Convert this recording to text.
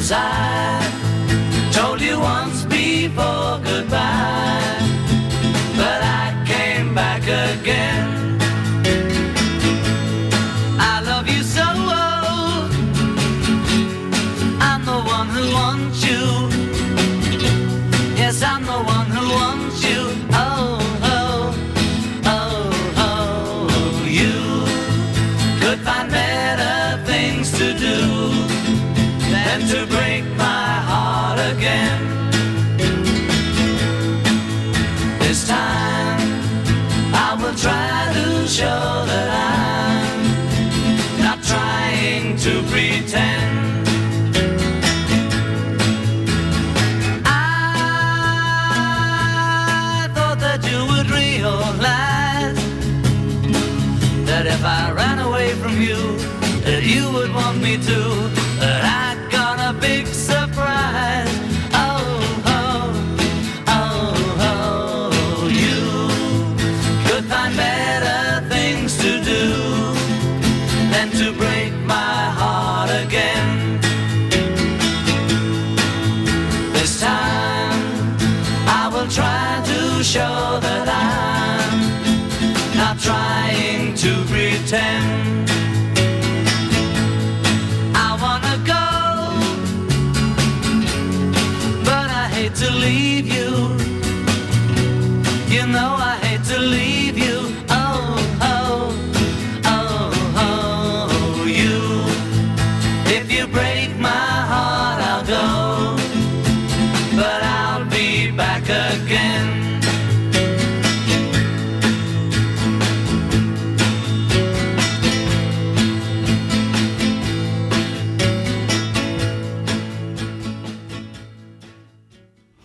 'Cause I told you once before goodbye, but I came back again. I love you so, I'm the one who wants you. Yes, I'm the one who wants you. Oh, oh, oh, oh, you could find better things to do than to break my heart again. This time I will try to show that I'm not trying to pretend. I thought that you would realize that if I ran away from you, that you would want me to. But I got a big surprise. Oh, oh, oh, oh, you could find better things to do than to break my heart again. This time I will try to show that I'm not trying to pretend. To leave you, you know I hate to leave you. Oh, oh, oh, oh, you. If you break my heart, I'll go, but I'll be back again.